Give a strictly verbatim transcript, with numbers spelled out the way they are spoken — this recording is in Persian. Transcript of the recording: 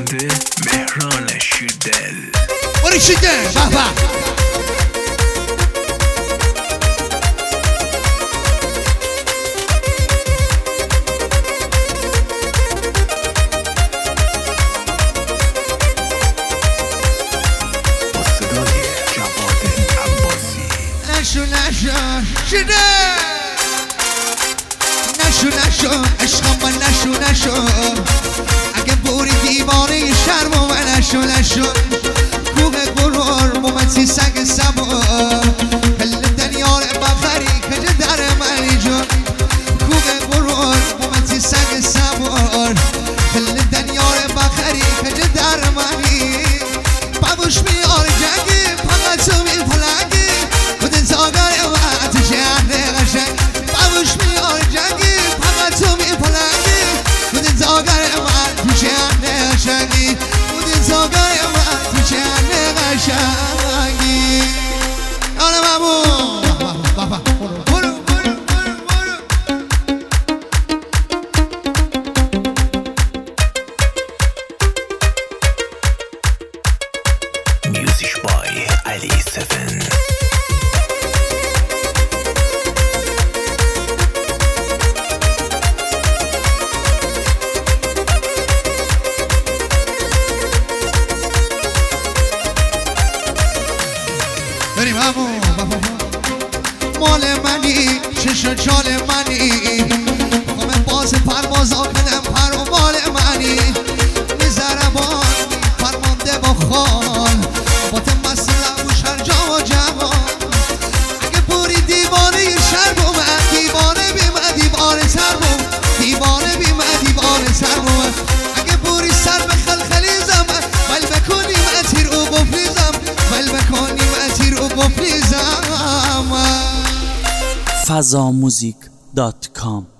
ساوند مهران شیردل. برو شیردل بابا نشو نشو شده نشو نشو عشقم من نشو نشو اگه بوری دیوانه شرم و من نشو نشو کوه قرار مومتی سگ سبار کل دنیار بخری کجه در منی جون کوه قرار مومتی سگ سبار کل دنیار بخری کجه در منی بابوش میار جنگی فقط تو می پلنگی بودن زاگار وقت جهنه قشنگ بابوش میار جنگی فقط تو می پلنگی بودن زاگار وقت جهنه قشنگی بودن زاگار وقت جهنه قشنگی آره بابو بابا برو برو برو برو Music by Ali seven. بریم همون مال منی شش و چال منی بخوام باز پرمازا کنم پر و مال منی میذرم آن فرمانده با خان با تمثل و شرجا و جوان اگه پوری دیوانه شر بومد دیوانه بیمه دیوانه سر بوم دیوانه بیمه دیوانه سر بوم اگه پوری سر به خلخلیزم ول بکنیم اتیر او بفریزم ول بکنیم اتیر او بفریزم فضاموزیک دات کام